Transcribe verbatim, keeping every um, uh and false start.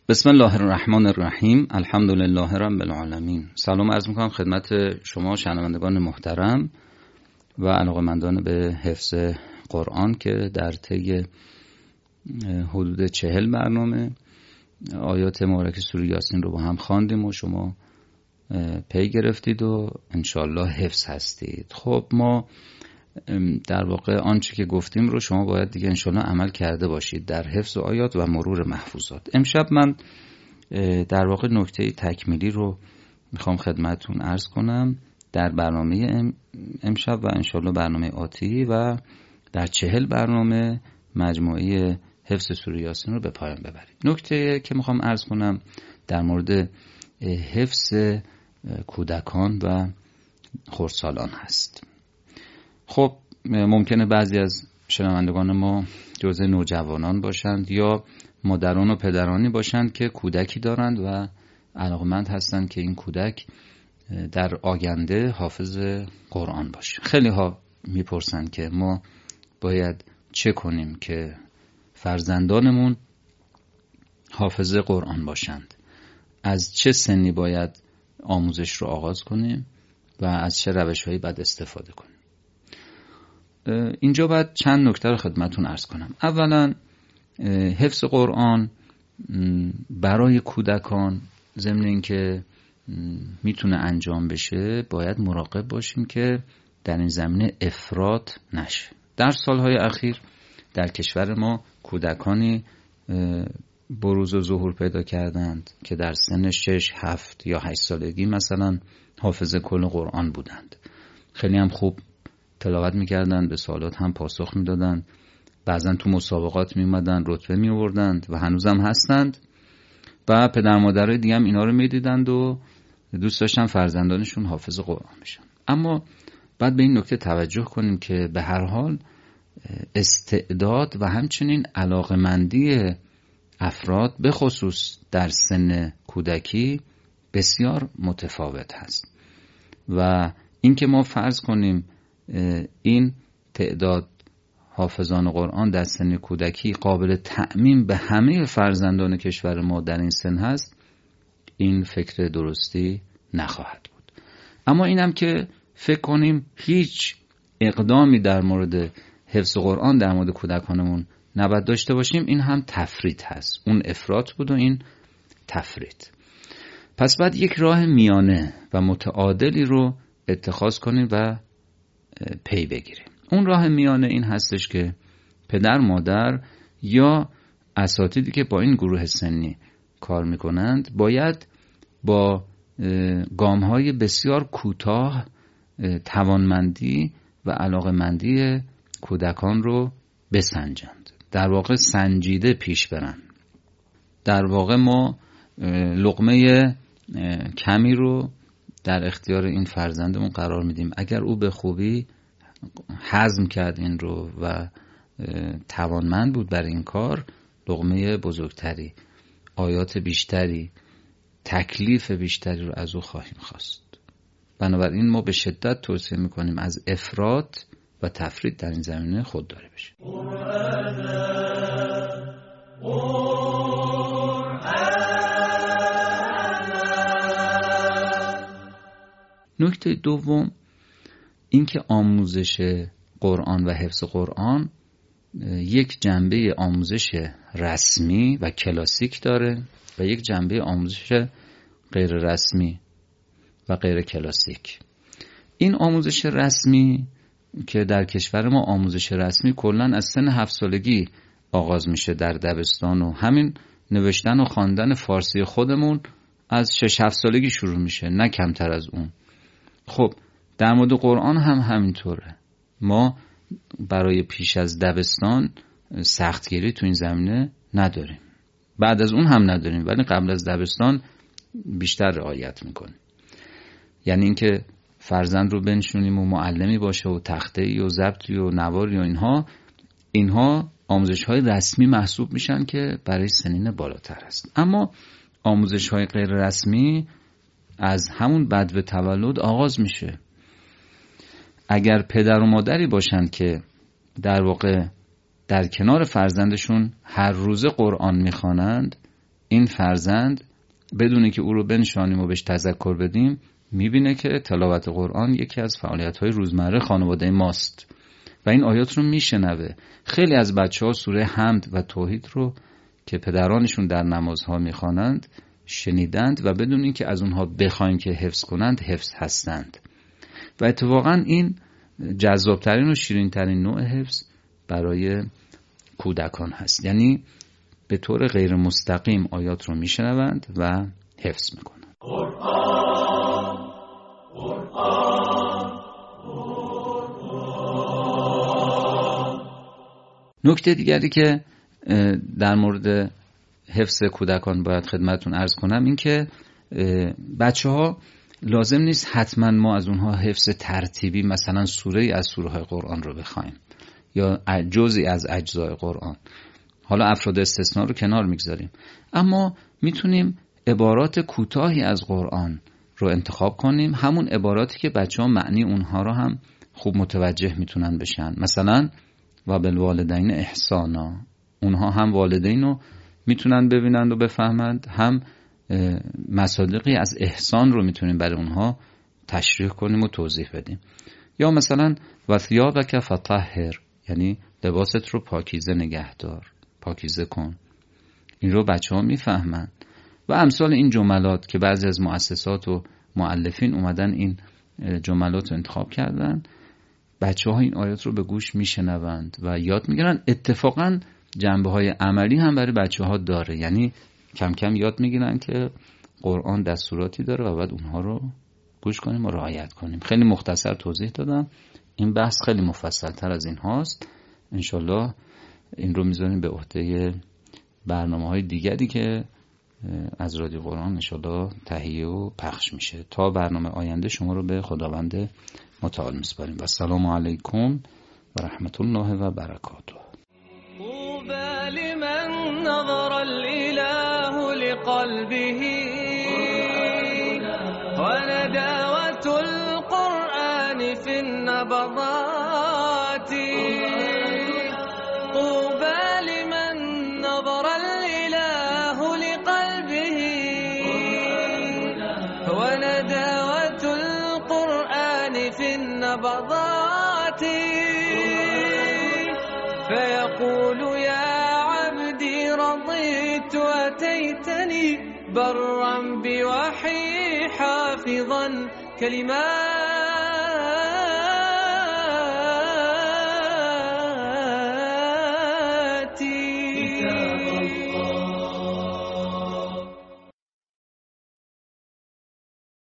بسم الله الرحمن الرحیم. الحمد لله رب العالمین. سلام عرض میکنم خدمت شما شنوندگان محترم و علاقه‌مندان به حفظ قرآن که در طی حدود چهل برنامه آیات مبارک سوره یاسین رو با هم خواندیم و شما پی گرفتید و انشالله حفظ هستید. خب ما در واقع آنچه که گفتیم رو شما باید دیگه انشالله عمل کرده باشید در حفظ آیات و مرور محفوظات. امشب من در واقع نکته تکمیلی رو میخوام خدمتون عرض کنم در برنامه امشب و انشالله برنامه آتی و در چهل برنامه مجموعه حفظ سوره یاسین رو به پایان ببریم. نکته که میخوام عرض کنم در مورد حفظ کودکان و خردسالان هست. خب ممکنه بعضی از شنوندگان ما جزء نوجوانان باشند یا مادران و پدرانی باشند که کودکی دارند و علاقمند هستند که این کودک در آینده حافظ قرآن باشه. خیلی ها میپرسند که ما باید چه کنیم که فرزندانمون حافظ قرآن باشند، از چه سنی باید آموزش رو آغاز کنیم و از چه روش‌هایی باید استفاده کنیم. اینجا باید چند نکته رو خدمتون عرض کنم. اولا حفظ قرآن برای کودکان ضمن اینکه میتونه انجام بشه باید مراقب باشیم که در این زمینه افراط نشه. در سالهای اخیر در کشور ما کودکانی بروز و ظهور پیدا کردند که در سن شش، هفت یا هشت سالگی مثلا حافظ کل قرآن بودند. خیلی هم خوب تلاوت میکردند، به سوالات هم پاسخ میدادند، بعضن تو مسابقات میومدن رتبه میوردند و هنوزم هستند و پدر مادرای دیگه هم اینا رو میدیدند و دوست داشتن فرزندانشون حافظ قرآن بشن. اما بعد به این نکته توجه کنیم که به هر حال استعداد و همچنین علاقمندی افراد به خصوص در سن کودکی بسیار متفاوت هست و اینکه ما فرض کنیم این تعداد حافظان قرآن در سن کودکی قابل تعمیم به همه فرزندان کشور ما در این سن هست، این فکر درستی نخواهد بود. اما اینم که فکر کنیم هیچ اقدامی در مورد حفظ قرآن در مورد کودکانمون نباید داشته باشیم، این هم تفریط هست. اون افراط بود و این تفریط. پس باید یک راه میانه و متعادلی رو اتخاذ کنیم و پی بگیریم. اون راه میانه این هستش که پدر مادر یا اساتیدی که با این گروه سنی کار میکنند باید با گام‌های بسیار کوتاه توانمندی و علاقمندی کودکان رو بسنجند. در واقع سنجیده پیش برن. در واقع ما لقمه کمی رو در اختیار این فرزندمون قرار میدیم. اگر او به خوبی هضم کرد این رو و توانمند بود برای این کار، لقمه بزرگتری، آیات بیشتری، تکلیف بیشتری رو از او خواهیم خواست. بنابراین ما به شدت توصیه میکنیم از افراط و تفریط در این زمینه خودداری بشیم. نکته دوم اینکه آموزش قرآن و حفظ قرآن یک جنبه آموزش رسمی و کلاسیک داره و یک جنبه آموزش غیر رسمی و غیر کلاسیک. این آموزش رسمی که در کشور ما آموزش رسمی کلاً از سن هفت سالگی آغاز میشه در دبستان و همین نوشتن و خواندن فارسی خودمون از شش هفت سالگی شروع میشه، نه کمتر از اون. خب در مورد قرآن هم همینطوره. ما برای پیش از دبستان سختگیری تو این زمینه نداریم، بعد از اون هم نداریم، ولی قبل از دبستان بیشتر رعایت میکنیم. یعنی اینکه فرزند رو بنشونیم و معلمی باشه و تخته‌ای و ضبطی و نواری و اینها اینها آموزش‌های رسمی محسوب میشن که برای سنین بالاتر است. اما آموزش‌های غیر رسمی از همون بدو تولد آغاز میشه. اگر پدر و مادری باشند که در واقع در کنار فرزندشون هر روز قرآن میخوانند، این فرزند بدونه که او رو بنشانیم و بهش تذکر بدیم میبینه که تلاوت قرآن یکی از فعالیت‌های روزمره خانواده ماست و این آیات رو میشنوه. خیلی از بچه‌ها سوره حمد و توحید رو که پدرانشون در نمازها میخوانند شنیدند و بدون این که از اونها بخوایم که حفظ کنند حفظ هستند و اتفاقا این جذابترین و شیرینترین نوع حفظ برای کودکان هست. یعنی به طور غیر مستقیم آیات رو میشنوند و حفظ میکنند. قرآن قرآن نکته دیگری که در مورد حفظ کودکان باید خدمتتون عرض کنم این که بچه ها لازم نیست حتما ما از اونها حفظ ترتیبی مثلا سوره از سوره های قرآن رو بخوایم یا جزئی از اجزای قرآن. حالا افراد استثناء رو کنار میگذاریم، اما میتونیم عبارات کوتاهی از قرآن رو انتخاب کنیم، همون عباراتی که بچه ها معنی اونها رو هم خوب متوجه میتونن بشن. مثلا و بالوالدین احسانا، اونها هم والدین رو میتونن ببینند و بفهمند، هم مصادیقی از احسان رو میتونیم برای اونها تشریح کنیم و توضیح بدیم. یا مثلا و ثیابک فطهر، یعنی لباست رو پاکیزه نگه دار، پاکیزه کن. این رو بچه ها میفهمند و امثال این جملات که بعضی از مؤسسات و مؤلفین اومدن این جملات رو انتخاب کردن، بچه ها این آیات رو به گوش میشنوند و یاد میگیرن. اتفاقا جنبه های عملی هم برای بچه ها داره، یعنی کم کم یاد میگیرن که قرآن دستوراتی داره و باید اونها رو گوش کنیم و رعایت کنیم. خیلی مختصر توضیح دادم، این بحث خیلی مفصل تر از این هاست. انشالله این رو میذاریم به عهده برنامه های دیگری که از رادیو قرآن انشالله تهیه و پخش میشه. تا برنامه آینده شما رو به خداوند متعال میسپاریم و السلام علیکم و رحمت الله و برکاته. طوبى لمن نظر الإله لقلبه ونداوة القرآن في النبضات. طوبى لمن نظر الإله لقلبه ونداوة القرآن في النبضات. فيقول يا عبدي رضيت أتيتني برا بوحي حافظا كلمات